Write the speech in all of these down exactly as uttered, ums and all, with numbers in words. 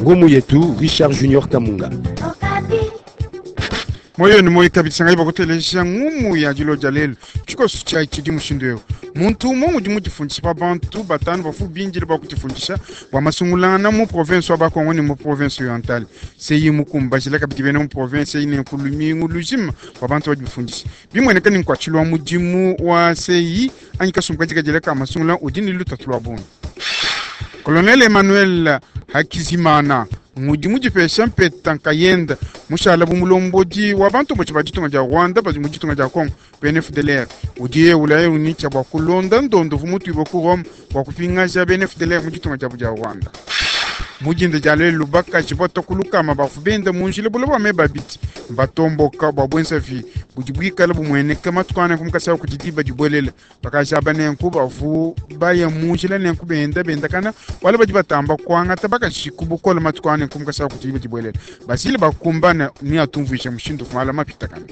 ngumu yetu Richard Junior Kamunga. Moyo ni moyo kabisa ngaiba kutelesha ngumu ya jilo jalelo chiko sucha chidi mushindo muntu mo muji mujifundisha pa bantu batanu bafu binjira bakufundisha wa masungulana mu province wa Bakongo ni mu province orientale seyi mukumba jila kabidi bene mu province ine kulumi ngulujima wa bantu bajifundisha bimwe nekani nkwa chilwa mujimu wa seyi anyika sumkatika jila kama masungulana udini lutatulwa bunu. Colonel Emmanuel Hakizimana muji muji pesha mpeta nkayenda mushala bumulomboji wabantu bochi bajitunga ja Rwanda baji mujitunga ja Congo P N F D L R udiye ulaye unicha bakulonda ndondo vumutu ibokurom bakupinga ja P N F D L R mujitunga ja buja Rwanda mujinde jale lubaka chibota kulukama bafubenda munjile buloba mebabiti batomboka babwensa vi bujibwika labu mwene kama tukana kumkasa kutidiba jibwelela bakasha bane nkuba vu baya munjile ne nkubenda benda kana wala bajibatamba kwanga tabaka shikubukola matukana kumkasa kutidiba jibwelela basile bakumbana ni atumvisha mushindo kumala mapita kana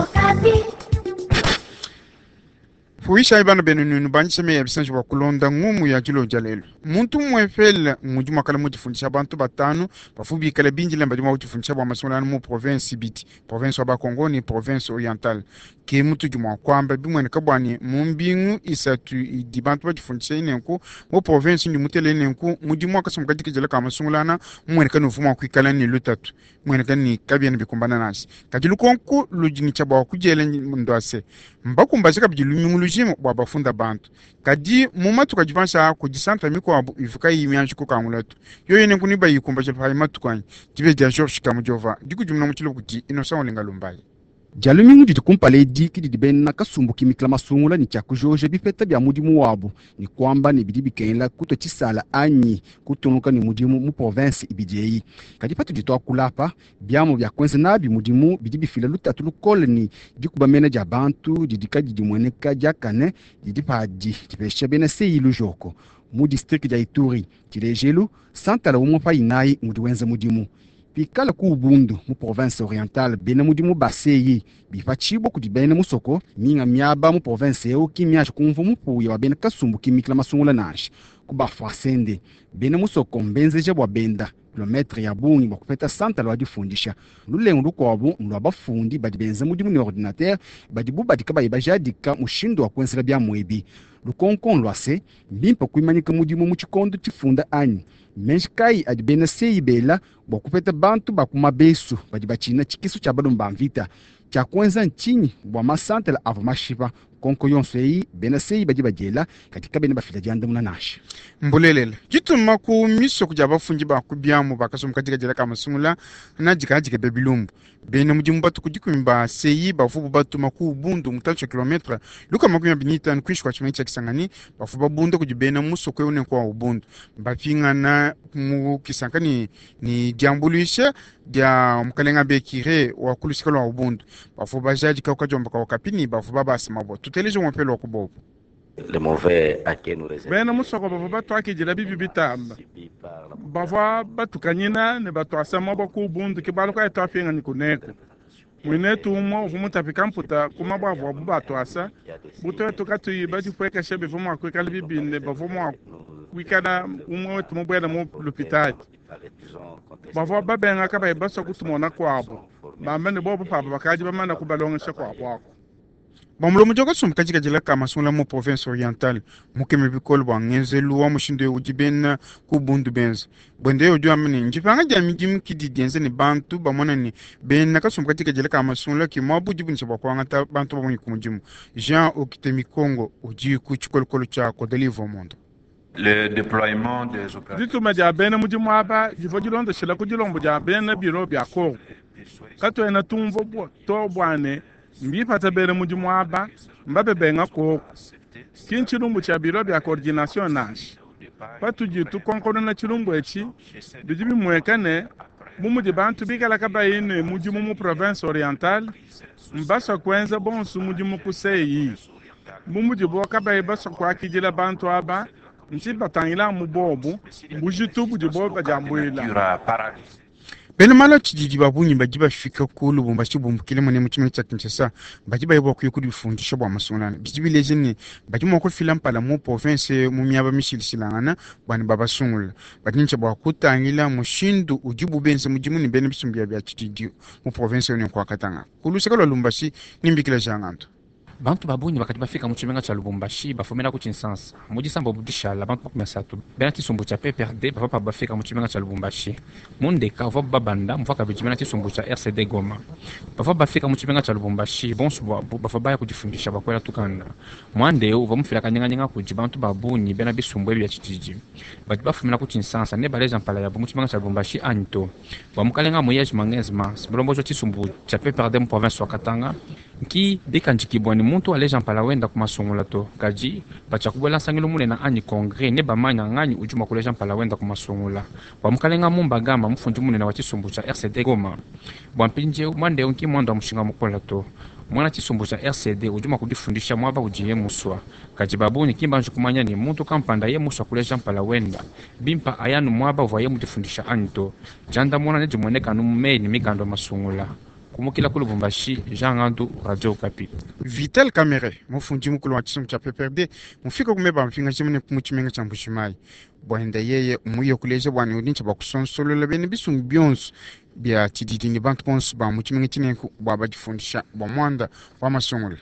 Fuisha ibana benunu banjise me yabisanji wa kulonda ngumu ya jilo jalelo. Muntu mwefele mujuma kala mujifundisha bantu batanu bafubi kala binjile mbajuma mujifundisha wa masonana mu province Biti, province wa Bakongo ni province orientale. Ke mutu juma kwamba bimwene kabwani mumbingu isatu di bantu bajifundisha inenku mu province ni mutele inenku mujuma kasum kadiki jela kama sungulana mwene kanu fuma kwikala ni lutatu. Mwene kani kabiene bikumbana nasi. Kajilu konku lujini chaba kujele ndwase. Mbakumbaje kabilu mujimo bwa bafunda bantu kadi mumatu kajivansha kujisanta miko abu ifuka yimyanshi ko kamulatu yo yene kuniba yikumba je pali matukanye jibe ja George Kamujova dikujumna muchilo kuti inosa olenga lumbaye Jalumingu jitukumpale diki didibena kasumbuki mikla masungula ni chakujoje bifeta bya mudimu wabu ni kwamba ni bidibi kenla kuto chisala anyi kutunuka ni mudimu mu province ibijei kadi patu jitoa kulapa byamu bya kwenze nabi mudimu bidibi fila lutatu lukole ni dikuba mena ja bantu didika didimweneka jakane didipadi dipesha bena seyi lujoko mu district ja Ituri tilejelu santala umo pa inai mudiwenza mudimu Pikala ku ubundu mu province orientale bena mudimu baseyi bifachibo kudibena musoko minga miaba mu province eu kimya kumvu mu puya wa bena kasumbu kimikla masungula nashi kuba fasende bena musoko mbenzeje bwa benda kilometre ya bungi bakupeta santa lwa difundisha lulengo lukwabo ndo abafundi badibenza mudimu ni ordinateur badibu badikaba ibajadika mushindo wa kwensela bya mwebi lukonkon lwase mbimpa kuimanyika mudimu mu chikondo tifunda ani Menshkai adibena seyi bela bakupeta bantu bakumabesu badibachina chikisu cha bado mbamvita cha kwenza nchini bwa masante la avamashiva konko yonseyi bena seyi badibajela katika bena bafita janda muna nashi mbulelele jituma ku miso kuja bafunji bakubyamu bakasum katika jela kama sumula na jika jika bebilumbu bena mujimu batu kujikumba seyi bafubu batu maku bundu mutacho kilometra luka makumya binita nkwishi kwa chimecha kisangani bafuba bundu kujibena muso kwe une kwa ubundu mbapinga na mu kisankani ni diambulisha dia mkalenga bekire wa kulisikalo wa ubundu bafuba jaji kwa kajomba kwa wakapini bafuba basi mabo tutelejo mwapelo wa kubobu le mauvais à qui nous réserve. Ben musoko baba batu akijira bibi bitamba. Bava batu kanyina ne batu asama bako bundu ke baluka etafenga ni kuneko. Mwine tumo vumuta pikamputa kuma bavo batu asa. Buto tukatu yibati fweka shebe vumo akwekala bibi ne bavomo wikana umwe tumo bwela mu lupitati. Bavo babenga kaba ibaso kutumona kwabo. Bamene bobo papa bakaji bamana kubalonga kwabo. Bamulo mujoga sumkaji jela kama sula mu province orientale mukeme bikol bwa ngenzelu wa mushindo ujibena ku bundu benz bonde ojo amene njifanga jami jim kidi denze ni bantu bamona ni ben naka sumkaji jela kama sula ki mabu jibunse bwa kwanga bantu bamu kumujimu Jean Okitemi Congo uji ku chikolkolo cha ko deliver mondo le déploiement des opérations ditu maja bena mujimu aba jivojilondo shila kujilombo ja bena biro bya ko kato ena tumvo bo to bwane mbi pata bere mujimu aba mbabe benga ko kinchirumbu cha biro bya coordination nash patu jitu konkono na chirumbu echi bijibi mwekane mumuji bantu bigala kabayine mujimu mu province orientale mbasa kwenza bonsu mujimu kuseyi mumuji bo kabaye basa kwa kijila bantu aba nti batangila mubobu bujitu bujibo bajambwela bene mala chididi babunyi bajiba fika ku Lubumbashi bumbukile mune mu kimwe cya Kinshasa bajiba yebo kuyo kudi bifundisho bwa masungulana bijibi lejeni bajimo ko filam pala mu province mu myaba mishilisilangana bani babasungula batinche bwa kutangila mushindu ujibu bense mujimu ni bene bisumbia bya chididi mu province yone kwa Katanga kuluseka lo Lubumbashi nimbikila janganto bantu babunyi bakati bafika mu kibenga cha Lubumbashi bafomera ku Kinshasa muji sambo budishala bantu bakumesa tu bena tisumbu cha P P R D bafapa bafika mu kibenga cha Lubumbashi mundeka vo babanda mfaka bijimena tisumbu cha R C D Goma bafapa bafika mu kibenga cha Lubumbashi bonsu bafaba ya kujifundisha bakwela tukanda mwande uva mufira kanyanga nyanga kuji bantu babunyi bena bisumbu ebya chitiji bati bafomera ku Kinshasa ne baleja mpala ya mu kibenga cha Lubumbashi anto bamukalenga moyage mangezma sibolombo tisumbu cha P P R D mu province wa Katanga ki dekanjiki bwani muntu aleja mpala wenda kumasungula to kaji bacha kubwela sangilo mune na ani kongre ne bamanya ngani ujuma kuleja mpala wenda kumasungula bamukalenga mumba gama mufunji mune na watisumbu cha R C D Goma bwampinje mwande onki mwanda mushinga mukola to mwana tisumbu cha R C D ujuma kudifundisha mwaba ujiye muswa kaji babuni kimba njukumanya ni muntu kampanda ye muswa kuleja mpala wenda bimpa ayanu mwaba uvaye mudifundisha anto janda mwana ne jumwoneka nume ni mikando masungula kumukila ku Lubumbashi Jean Andu Radio Okapi Vital Kamere mufunji mukulu wa chisumbu cha P P R D mufika kumeba mfinga chimene kumuchimenga cha Mbushimai bwenda yeye umuyo kuleje bwani udincha bakusonsolola bene bisumbu byonso bya tididi ni bantu bonso ba muchimenga chine baba jifundisha bwa mwanda wa masungula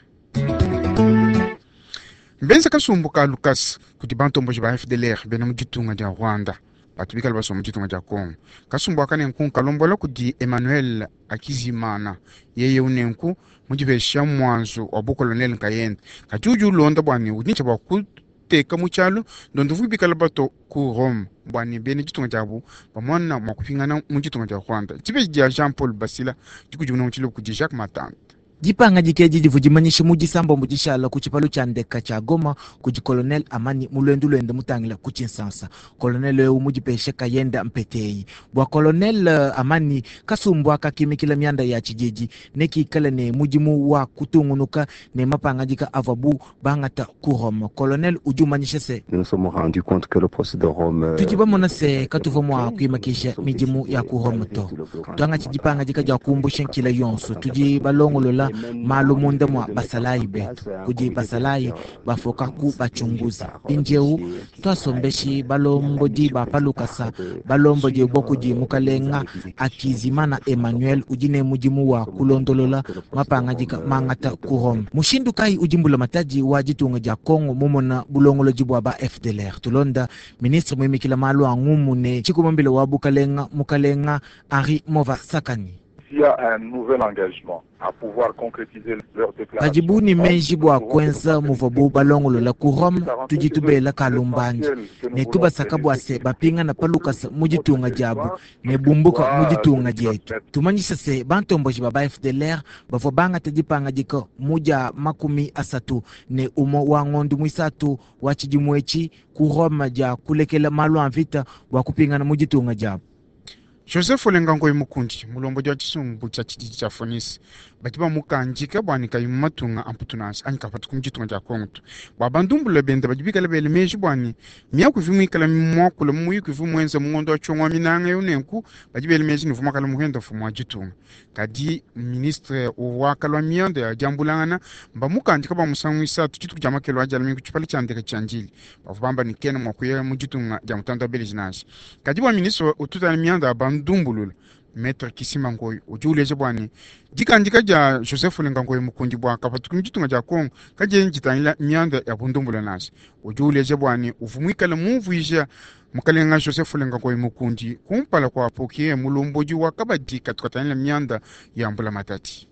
mbenza kasumbu ka Lucas kuti bantu mboji ba F D L R bene mujitunga ja Rwanda batubikala baso mujitunga ja Kongo kasumbu akane nku kalombola kudi Emmanuel Akizimana yeye unenku mujibesha mwanzo obu colonel Nkayenda kajuju londa bwani udincha bakuteka muchalo ndondo vubikala bato ku Rome bwani bene jitunga jabu bamwana makufingana mujitunga ja Rwanda tibe ja Jean Paul Basila jikujuna muchilo kudi Jacques Matanda Jipanga jikeji divujimanyisha muji sambo mujishala kuchipalo cha ndeka cha Goma kuji Colonel Amani mulendu luende mutangila kuchinsansa Colonel eu mujipeshe Kayenda Mpetei bwa Colonel uh, Amani kasumbu kakimikila mianda ya chijiji neki ikala ne mujimu wa kutungunuka ne mapanga jika avabu bangata kurom Colonel ujumanyisha se nous sommes rendus compte que le procès de Rome tujiba mona se katuvomwa kuimakisha mijimu ya kurom to tuanga chijipanga jika ja kumbusha kila yonso tuji balongolola malumunde mwa basalayi betu kuji basalayi bafoka ku bachunguza injeu twasombeshi balombo di bapalukasa balombo di bokuji mukalenga Akizimana Emmanuel ujine mujimu wa kulondolola mapanga jika mangata kuhom mushindu kai ujimbula mataji wa jitunga ja Kongo mumona bulongolo jibwa ba F D L R tulonda ministre mwimikila malu angumu ne chikumambile wa bukalenga mukalenga Henri Mova Sakani. Il y a un nouvel engagement à pouvoir concrétiser leur déclaration. Kajibuni menji bwa kwenza muvabu balongolo la kurom tujitubela kalumbanje ne tuba sakabu ase bapinga na palukasa mujitunga jabu ne bumbuka mujitunga jetu tumanyisa se bantomboji baba F D L R bafo banga tajipanga jiko muja makumi asatu ne umo wa ngondu mwisatu wachijimwechi kuroma ja kulekela malu anvita wa kupinga na mujitunga jabu Joseph Olengango Mukundi mulombo jwa chisumbu cha chidiji cha Fonisi batiba mukanjika bwani kayumatunga amputunasi anka patukumjitunga ja Kongo babandumbula bende bajibika lebele meji bwani miya kuvimu ikala mwakula muyi kuvimu wenza mungondo wa chongwa minanga yonenku bajibele meji nivuma kala muhenda fumwa jitunga kadi ministre uwakalwa miyanda ya jambulangana mba mukanjika ba musangu isatu chitu kujama kelo ajala mingu chupali chandeka chanjili bafubamba nikena mwakuya mujitunga jamutanda belejinasi kadi bwa ministre ututa miyanda bandumbulula Maître Kisima Ngoyi ujuleje bwani jikandika ja Joseph Olengango Mukundi bwa kapatukumjitunga ja Kongo kaje njitanyila myanda ya bundumbula nasi ujuleje bwani uvumwikala muvuisha mukalenga Joseph Olengango Mukundi kumpala kwa pokie mulomboji wa kabadika tukatanyila myanda ya mbula matati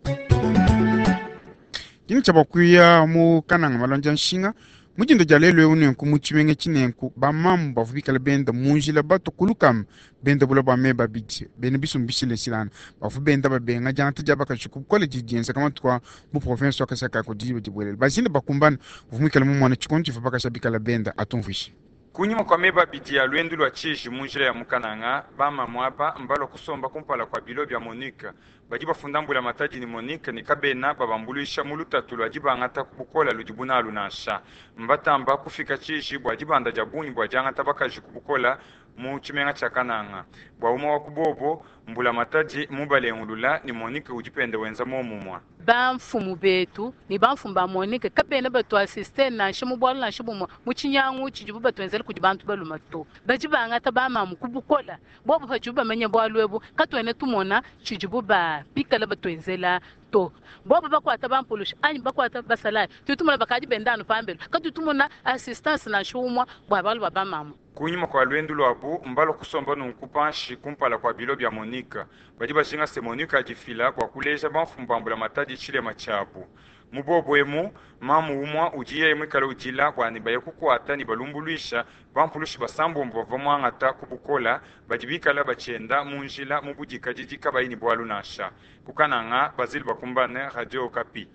kini chabakuya mu kananga malonja nshinga mujindo jalelo unenku muchimenge chinenku bamambu bavubikala benda munjila bato kulukam benda bula bameba biti bene bisumbishile silana bafu benda babenga janta jabaka chuku college jensa kama tukwa mu province wakasaka ko diwe dibwele bazinde bakumbana vumikala mu mwana chikonti fabaka shabikala benda atumvishi kunyuma kwa meba biti ya lwendu lwa chiji munjila ya mukananga bama mwapa mbalo kusomba kumpala kwa bilo bya Monika baji bafundambula mataji ni Monique ni kabena babambulisha mulutatu aji bangata kubukola lujibuna lunasha mbatamba kufika chishi bwaji banda jabuni bwajangata bakaji kubukola mu chimenga chakananga bwauma wakubobo mbula mataji mubale ngulula ni Monique ujipende wenza momumwa bamfumu betu ni bamfumu ba Monique kabena batu assiste na shimu bwala na shimu muchinyangu chijubu batu wenzele kujibantu balumato baji bangata bama mukubukola bobo fajuba menya bwalwebu katwene tumona chijubu ba pikala batu wenzela to bobo bakwata bampulusha anyi bakwata basalai tutumula bakaji bendano pambelo katutumuna assistance na shumwa bwabalu babamamu kunyuma kwa lwendu lwabu mbalo kusomba nunkupanshi kumpala kwa bilo bya Monika baji bashinga se Monika ajifila kwa kuleja bamfumbambula mataji chile machabu mubobo emu mamu umwa ujiye emu kala ujila kwa nibaye kukwata ni balumbuluisha bampulushi basambo mbova mwangata kubukola bajibikala bachenda munjila mubujika jijika bayini bwalu nasha kukananga bazili bakumbane Radio Okapi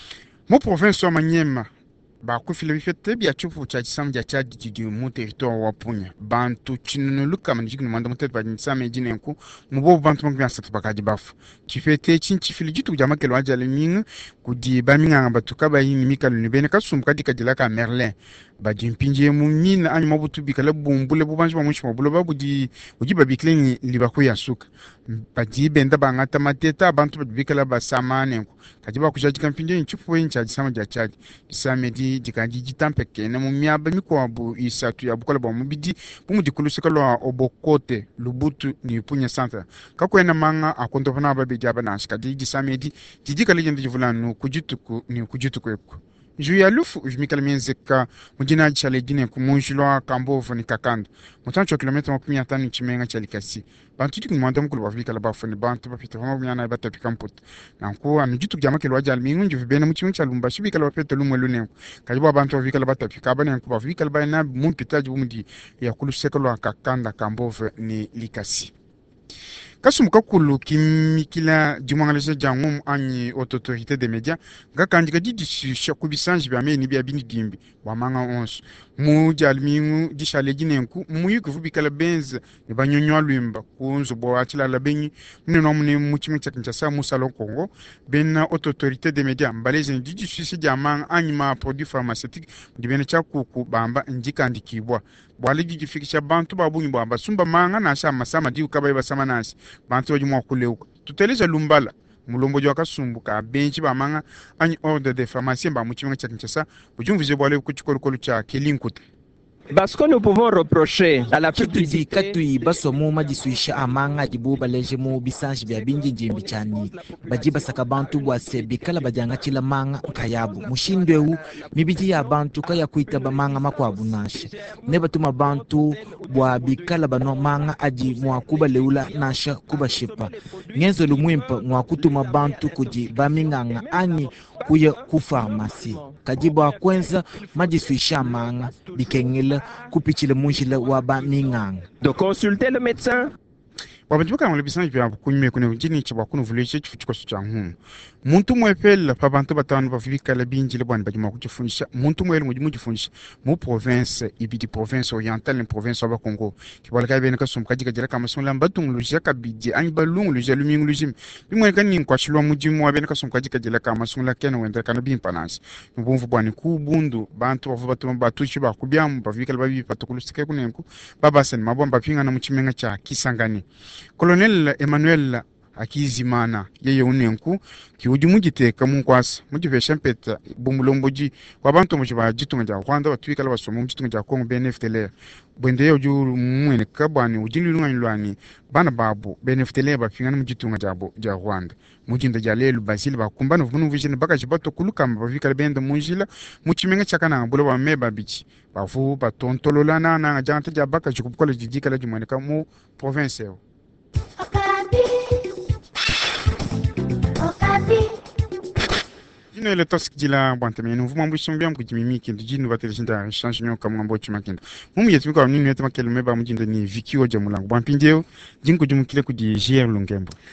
mu province wa Manyema bakufile bifete bya chufu cha chisamja cha jiji mu territoire wa Punya bantu chinuluka manjiki numanda mutete ba nsame jinenku mubo bantu mangya satu bakaji bafu chifete chinchifili jitu jamakelo ajale minga kudi baminga batuka bayini mikalu nibene kasumka dikajila ka Merlin bajimpinje mu mina anyi mabutu bikala bumbule bubanji bamushi mabulo babudi uji babikleni libakuya suka baji benda bangata mateta bantu bikala basamane kajiba kujaji kampinje nchifu encha jisama ja chaji disamedi dikaji jitampeke na mumiaba mikwabu isatu ya bukola ba mubidi bumudikulusika obokote lubutu ni Punya Centre kakwena manga akontofana babijaba na shikadi disamedi jidika legend jivulanu kujituku ni kujituku eko Juya lufu ujimikala mienzeka mujina chale jine kumunjilwa kambovu ni kakando mutancho kilomita makumi atano chimenga chalikasi bantu tuku mwanda mkulu wafika la bafuni bantu bafita fama miyana ibata pikamputa na mkuu anujitu kujama kilo wajali mingu njufibene mchimungu cha lumba shibika la wapeta lumu elune kajibu bantu wafika la bata pikaba ni mkuu wafika la bayana mumpitaji umudi ya kulu sekolo wa kakanda kambovu ni likasi kasumuka kulu kimikila jumangalisha jangum anyi autorité des médias gakanjika jidi shakubisanji bya meni bya bini dimbi wa manga onso mu jalmingu dishale jinenku mu yikufubikala benz ne banyonywa lwimba kunzo bo atila la benyi mne no mne mu chimcha kinchasa mu salon Congo ben autorité des médias mbaleje jidi sisi jamang anyi ma produit pharmaceutique dibene cha kuku bamba njika ndikibwa bwali jifikisha bantu babunyi bamba sumba manga na sha masama di ukaba basama nasi bantu wajumwa kuleuka tuteleza lumbala mulombo jwa kasumbuka benchi bamanga anyi ordre de pharmacie ba muchimanga cha kinchasa bujumvije bwale kuchikolukolu cha kelinkute Parce que nous pouvons reprocher à la publicité katui basomo majisuisha amanga jibuba leje mu bisanji bya bingi njimbi chani bajiba saka bantu bwase bikala bajanga chila manga kayabu mushindwewu mibiji ya bantu kaya kuita bamanga makwabu nashe neba tuma bantu bwa bikala bano manga aji mwakuba leula nasha kuba shipa ngenzo lumwimpa mwakutuma bantu kuji baminganga ani kuye ku pharmacie kajiba kwenza majisuisha manga bikengela kupichile munjile wa ba minganga de consulter le médecin wabajibuka ngole bisanji bya kunyime kune jini chaba kunu vuleche chifuchiko cha hunu muntu mwepela pa bantu batanu bafika la binjile bwana bajima kujifunisha muntu mwele mujimu jifunisha mu province ibidi province orientale ni province wa Congo kibala ka bene ka sumka jika jira kama sonla mbatung lujia ka bidje ani balung lujia lumingu lujim bimwe kan ni kwa shilwa mujimu wa bene ka sumka jika jira kama sonla kena wenda kana bimpanasi mbumvu bwana ku bundu bantu bafu batu batu chiba kubyamu bafika babi patukulusike kunenku baba sen mabomba pinga na muchimenga cha Kisangani Colonel Emmanuel Akizimana yeye unenku ki ujimujiteka munkwasa mujivesha mpeta bumulomboji wabantu mujiba jitunga ja Rwanda batwikala basomo mujitunga ja Congo B N F T L bwende yo juru mwene kabani ujinilunga nilwani bana babu B N F T L bafingana mujitunga jabo ja Rwanda mujinda ja lelu basili bakumbana vunu vijine baka jibato kuluka mbavikala benda munjila muchimenga chakana bulo ba meba bichi bafu batontololana na janta ja baka jikubukola jijikala jimwene ka mu province yo Jino ile tosk jila bwantame no vuma mbusho mbyam kujimimi kindu jino batelishinda change nyo kama mbo chuma kindu mumu yetu kwa nini yetuma kelme ba mujinda ni Vicky Oja mulango bwampindeo jinko jumukile kudi J R Lungembo